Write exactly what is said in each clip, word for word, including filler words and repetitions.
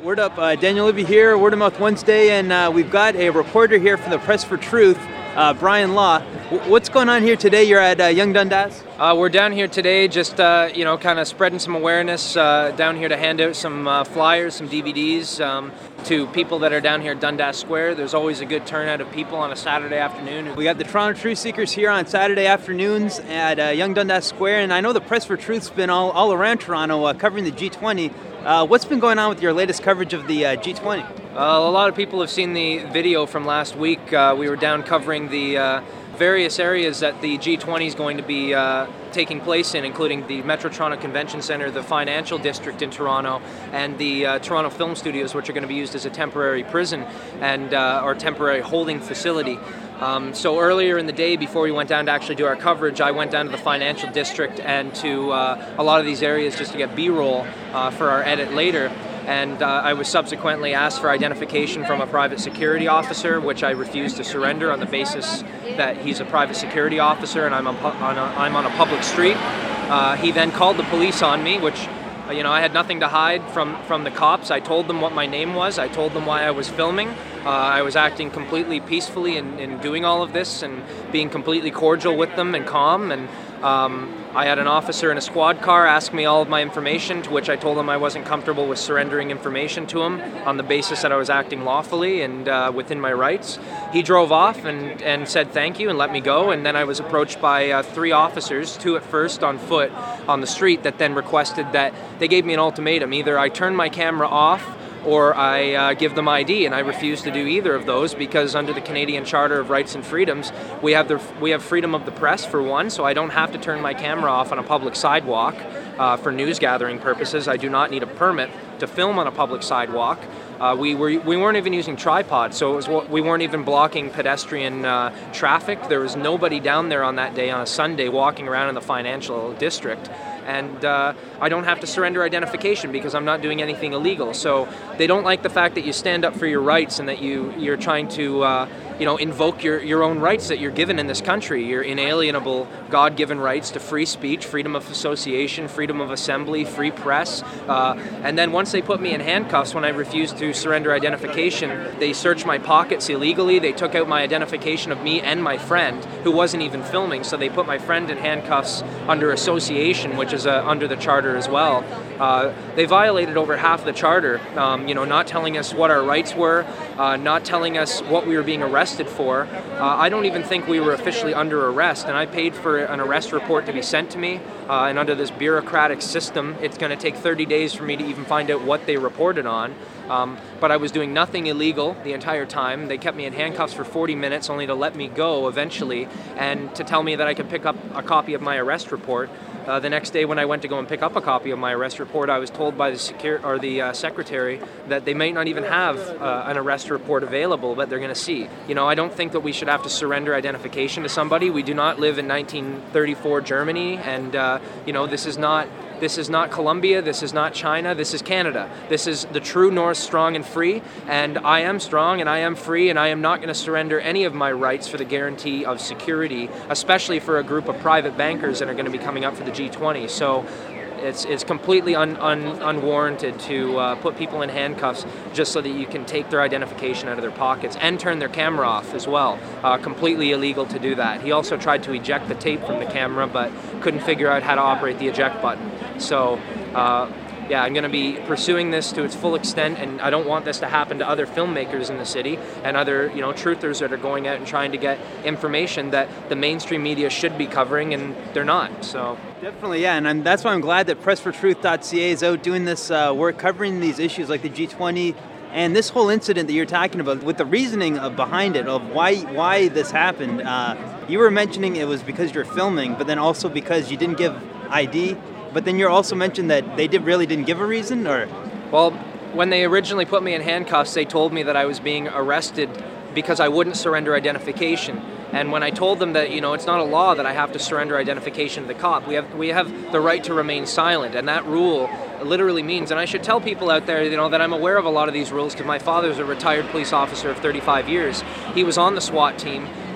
Word up, uh, Daniel Libby here, Word of Mouth Wednesday, and uh, we've got a reporter here from the Press for Truth, uh, Brian Law. W- what's going on here today? You're at uh, Yonge Dundas? Uh, we're down here today just, uh, you know, kind of spreading some awareness, uh, down here to hand out some uh, flyers, some D V Ds um, to people that are down here at Dundas Square. There's always a good turnout of people on a Saturday afternoon. We got the Toronto Truth Seekers here on Saturday afternoons at uh, Yonge Dundas Square, and I know the Press for Truth's been all, all around Toronto uh, covering the G twenty. Uh, what's been going on with your latest coverage of the uh, G twenty? Uh, a lot of people have seen the video from last week. Uh, we were down covering the uh, various areas that the G twenty is going to be uh, taking place in, including the Metro Toronto Convention Centre, the Financial District in Toronto, and the uh, Toronto Film Studios, which are going to be used as a temporary prison and uh, or temporary holding facility. Um, so earlier in the day, before we went down to actually do our coverage, I went down to the Financial District and to uh, a lot of these areas just to get B-roll uh, for our edit later. And uh, I was subsequently asked for identification from a private security officer, which I refused to surrender on the basis that he's a private security officer and I'm on, on, a, I'm on a public street. Uh, he then called the police on me, which, you know, I had nothing to hide from, from the cops. I told them what my name was. I told them why I was filming. Uh, I was acting completely peacefully in, in doing all of this and being completely cordial with them and calm. And um, I had an officer in a squad car ask me all of my information, to which I told him I wasn't comfortable with surrendering information to him on the basis that I was acting lawfully and uh, within my rights. He drove off and, and said thank you and let me go, and then I was approached by uh, three officers, two at first on foot on the street, that then requested that they gave me an ultimatum. Either I turn my camera off or I uh, give them I D, and I refuse to do either of those because under the Canadian Charter of Rights and Freedoms, we have the we have freedom of the press for one, so I don't have to turn my camera off on a public sidewalk uh, for news gathering purposes. I do not need a permit to film on a public sidewalk. Uh, we were we weren't even using tripods, so it was we weren't even blocking pedestrian uh, traffic. There was nobody down there on that day on a Sunday walking around in the Financial District. And uh, I don't have to surrender identification because I'm not doing anything illegal. So they don't like the fact that you stand up for your rights and that you, you're trying to uh, you know, invoke your, your own rights that you're given in this country, your inalienable God-given rights to free speech, freedom of association, freedom of assembly, free press. Uh, and then once they put me in handcuffs when I refused to surrender identification, they searched my pockets illegally. They took out my identification of me and my friend, who wasn't even filming. So they put my friend in handcuffs under association, which is uh, under the charter as well. Uh, they violated over half the charter, um, you know, not telling us what our rights were, uh, not telling us what we were being arrested for. Uh, I don't even think we were officially under arrest, and I paid for an arrest report to be sent to me, uh, and under this bureaucratic system, it's going to take thirty days for me to even find out what they reported on. Um, but I was doing nothing illegal the entire time. They kept me in handcuffs for forty minutes only to let me go eventually and to tell me that I could pick up a copy of my arrest report. Uh, the next day when I went to go and pick up a copy of my arrest report, I was told by the secure or the uh, secretary that they might not even have uh, an arrest report available, but they're going to see. You know, I don't think that we should have to surrender identification to somebody. We do not live in nineteen thirty-four Germany, and uh, you know, this is not This is not Colombia, this is not China, this is Canada. This is the true North, strong and free, and I am strong and I am free, and I am not going to surrender any of my rights for the guarantee of security, especially for a group of private bankers that are going to be coming up for the G twenty. So it's it's completely un, un, unwarranted to uh, put people in handcuffs just so that you can take their identification out of their pockets and turn their camera off as well. Uh, completely illegal to do that. He also tried to eject the tape from the camera, but couldn't figure out how to operate the eject button. So, uh, yeah, I'm going to be pursuing this to its full extent, and I don't want this to happen to other filmmakers in the city and other, you know, truthers that are going out and trying to get information that the mainstream media should be covering, and they're not. So definitely, yeah, and I'm, that's why I'm glad that press for truth dot c a is out doing this uh, work, covering these issues like the G twenty and this whole incident that you're talking about, with the reasoning of behind it, of why why this happened. Uh, you were mentioning it was because you're filming, but then also because you didn't give I D. But then you also mentioned that they did really didn't give a reason, or? Well, when they originally put me in handcuffs, they told me that I was being arrested because I wouldn't surrender identification. And when I told them that, you know, it's not a law that I have to surrender identification to the cop, we have we have the right to remain silent, and that rule literally means, and I should tell people out there, you know, that I'm aware of a lot of these rules because my father's a retired police officer of thirty-five years. He was on the SWAT team.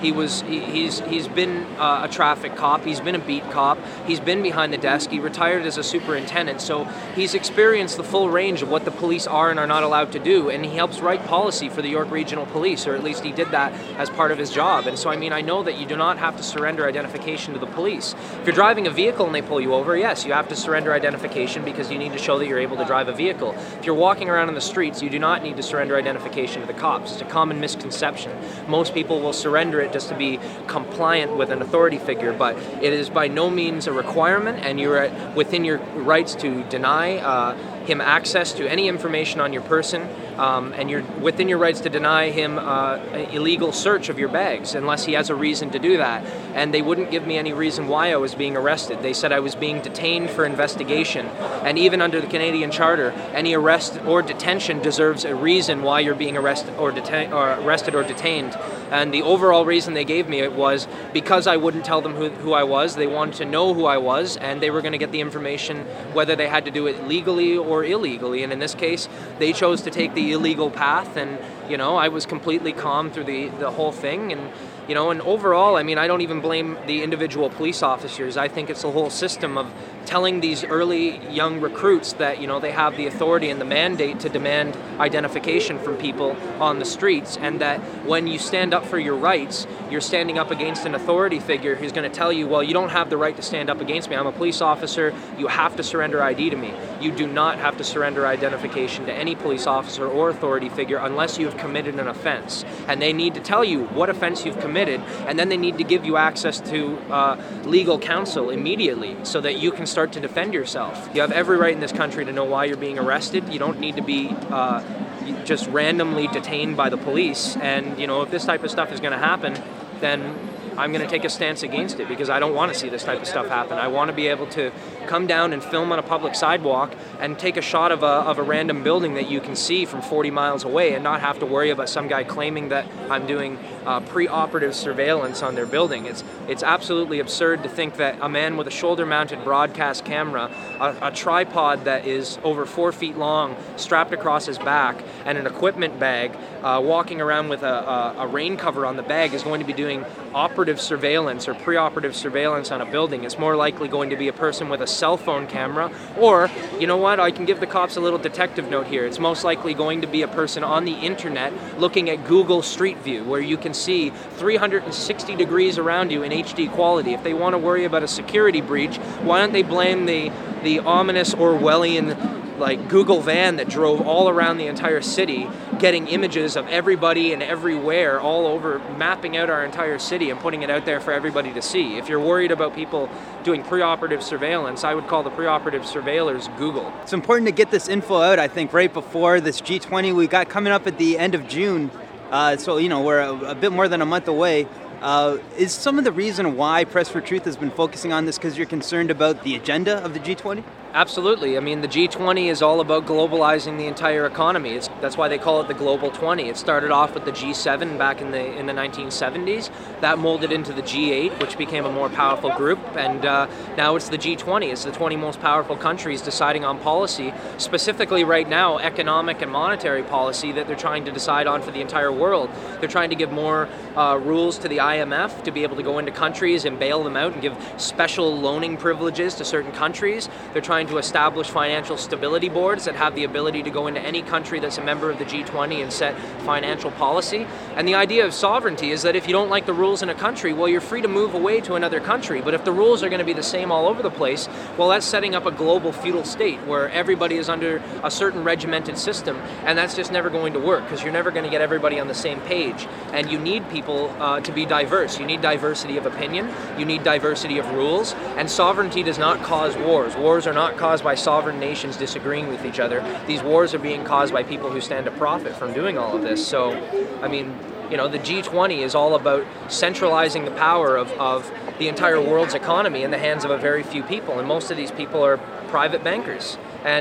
He was he, he's he's been uh, a traffic cop. He's been a beat cop. He's been behind the desk. He retired as a superintendent. So he's experienced the full range of what the police are and are not allowed to do. And he helps write policy for the York Regional Police, or at least he did that as part of his job. And so I mean, I know that you do not have to surrender identification to the police. If you're driving a vehicle and they pull you over, yes, you have to surrender identification because you need to show that you're able to drive a vehicle. If you're walking around in the streets, you do not need to surrender identification to the cops. It's a common misconception. Most people will surrender it just to be compliant with an authority figure, but it is by no means a requirement, and you're within your rights to deny uh, him access to any information on your person, um, and you're within your rights to deny him uh, an illegal search of your bags unless he has a reason to do that. And they wouldn't give me any reason why I was being arrested. They said I was being detained for investigation, and even under the Canadian Charter, any arrest or detention deserves a reason why you're being arrested or, deta- or arrested or detained. And the overall reason they gave me it was because I wouldn't tell them who, who I was. They wanted to know who I was, and they were going to get the information whether they had to do it legally or illegally. And in this case, they chose to take the illegal path, and you know, I was completely calm through the, the whole thing. And you know, and overall, I mean, I don't even blame the individual police officers. I think it's the whole system of telling these early young recruits that, you know, they have the authority and the mandate to demand identification from people on the streets, and that when you stand up for your rights, you're standing up against an authority figure who's going to tell you, well, you don't have the right to stand up against me. I'm a police officer. You have to surrender I D to me. You do not have to surrender identification to any police officer or authority figure unless you have committed an offense. And they need to tell you what offense you've committed, and then they need to give you access to uh, legal counsel immediately so that you can start to defend yourself. You have every right in this country to know why you're being arrested. You don't need to be uh, just randomly detained by the police. And you know, if this type of stuff is going to happen, then I'm going to take a stance against it, because I don't want to see this type of stuff happen. I want to be able to come down and film on a public sidewalk and take a shot of a of a random building that you can see from forty miles away, and not have to worry about some guy claiming that I'm doing uh, pre-operative surveillance on their building. It's it's absolutely absurd to think that a man with a shoulder-mounted broadcast camera, a, a tripod that is over four feet long, strapped across his back, and an equipment bag, uh, walking around with a, a, a rain cover on the bag, is going to be doing operative surveillance or pre-operative surveillance on a building. It's more likely going to be a person with a cell phone camera, or, you know what, I can give the cops a little detective note here. It's most likely going to be a person on the internet looking at Google Street View, where you can see three hundred sixty degrees around you in H D quality. If they want to worry about a security breach, why don't they blame the, the ominous Orwellian like Google van that drove all around the entire city, getting images of everybody and everywhere all over, mapping out our entire city and putting it out there for everybody to see. If you're worried about people doing preoperative surveillance, I would call the preoperative surveillors Google. It's important to get this info out, I think, right before this G twenty we got coming up at the end of June. Uh, so, you know, we're a, a bit more than a month away. Uh, is some of the reason why Press for Truth has been focusing on this because you're concerned about the agenda of the G twenty? Absolutely. I mean, the G twenty is all about globalizing the entire economy. It's, that's why they call it the Global twenty. It started off with the G seven back in the in the nineteen seventies. That molded into the G eight, which became a more powerful group. And uh, now it's the G twenty. It's the twenty most powerful countries deciding on policy, specifically right now, economic and monetary policy that they're trying to decide on for the entire world. They're trying to give more uh, rules to the I M F to be able to go into countries and bail them out and give special loaning privileges to certain countries. They're trying to establish financial stability boards that have the ability to go into any country that's a member of the G twenty and set financial policy. And the idea of sovereignty is that if you don't like the rules in a country, well, you're free to move away to another country. But if the rules are going to be the same all over the place, well, that's setting up a global feudal state where everybody is under a certain regimented system, and that's just never going to work, because you're never going to get everybody on the same page. And you need people uh, to be diverse. You need diversity of opinion. You need diversity of rules. And sovereignty does not cause wars. Wars are not caused by sovereign nations disagreeing with each other. These wars are being caused by people who stand to profit from doing all of this. So, I mean, you know, the G twenty is all about centralizing the power of, of the entire world's economy in the hands of a very few people. And most of these people are private bankers. And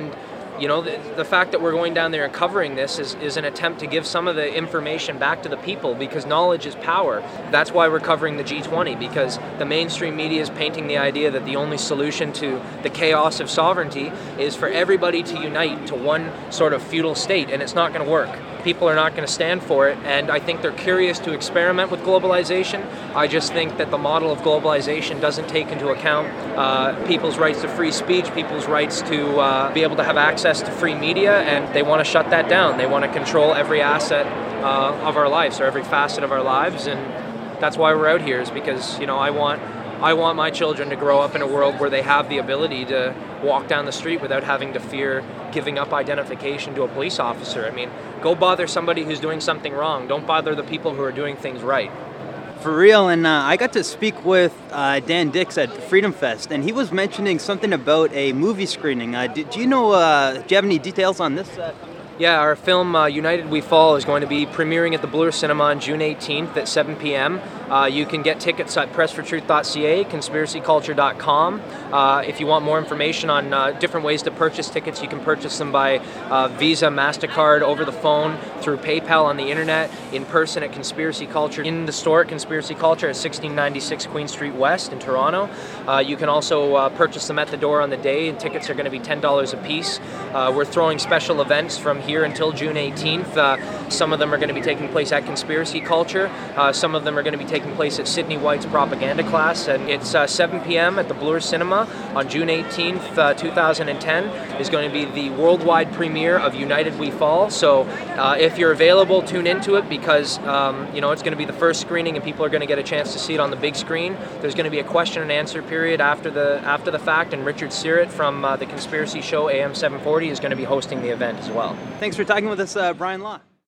you know, the, the fact that we're going down there and covering this is, is an attempt to give some of the information back to the people, because knowledge is power. That's why we're covering the G twenty, because the mainstream media is painting the idea that the only solution to the chaos of sovereignty is for everybody to unite to one sort of feudal state, and it's not going to work. People are not going to stand for it, and I think they're curious to experiment with globalization. I just think that the model of globalization doesn't take into account uh, people's rights to free speech, people's rights to uh, be able to have access to free media, and they want to shut that down. They want to control every asset uh, of our lives, or every facet of our lives, and that's why we're out here, is because, you know, I want I want my children to grow up in a world where they have the ability to walk down the street without having to fear giving up identification to a police officer. I mean, go bother somebody who's doing something wrong. Don't bother the people who are doing things right. For real, and uh, I got to speak with uh, Dan Dix at Freedom Fest, and he was mentioning something about a movie screening. Uh, do, do you know, uh, do you have any details on this? Uh, Yeah, our film uh, United We Fall is going to be premiering at the Bloor Cinema on June eighteenth at seven p.m. Uh, you can get tickets at press for truth dot c a, conspiracy culture dot com. Uh, if you want more information on uh, different ways to purchase tickets, you can purchase them by uh, Visa, MasterCard, over the phone, through PayPal, on the internet, in person at Conspiracy Culture, in the store at Conspiracy Culture at sixteen ninety-six Queen Street West in Toronto. Uh, you can also uh, purchase them at the door on the day, and tickets are going to be ten dollars a piece. Uh, we're throwing special events from here until June eighteenth. Uh, some of them are going to be taking place at Conspiracy Culture. Uh, some of them are going to be taking place at Sydney White's propaganda class. And it's uh, seven p.m. at the Bloor Cinema on June eighteenth, uh, two thousand ten. Is going to be the worldwide premiere of United We Fall. So uh, if you're available, tune into it, because um, you know, it's going to be the first screening and people are going to get a chance to see it on the big screen. There's going to be a question and answer period after the after the fact, and Richard Syrett from uh, the Conspiracy Show A M seven forty is going to be hosting the event as well. Thanks for talking with us, uh, Brian Law.